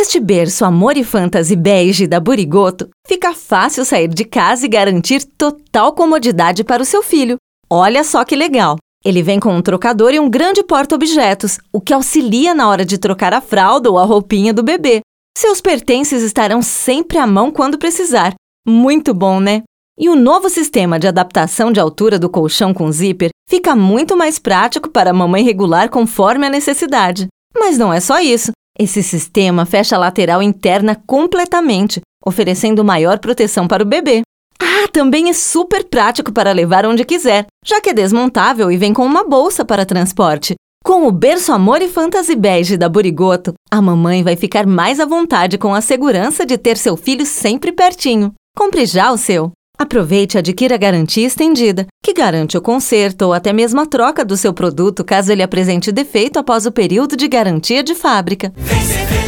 Neste berço Amor e Fantasy Bege da Burigoto, fica fácil sair de casa e garantir total comodidade para o seu filho. Olha só que legal! Ele vem com um trocador e um grande porta-objetos, o que auxilia na hora de trocar a fralda ou a roupinha do bebê. Seus pertences estarão sempre à mão quando precisar. Muito bom, né? E o novo sistema de adaptação de altura do colchão com zíper fica muito mais prático para a mamãe regular conforme a necessidade. Mas não é só isso. Esse sistema fecha a lateral interna completamente, oferecendo maior proteção para o bebê. Também é super prático para levar onde quiser, já que é desmontável e vem com uma bolsa para transporte. Com o berço Amor e Fantasy Bege da Burigoto, a mamãe vai ficar mais à vontade com a segurança de ter seu filho sempre pertinho. Compre já o seu. Aproveite e adquira a garantia estendida, que garante o conserto ou até mesmo a troca do seu produto caso ele apresente defeito após o período de garantia de fábrica.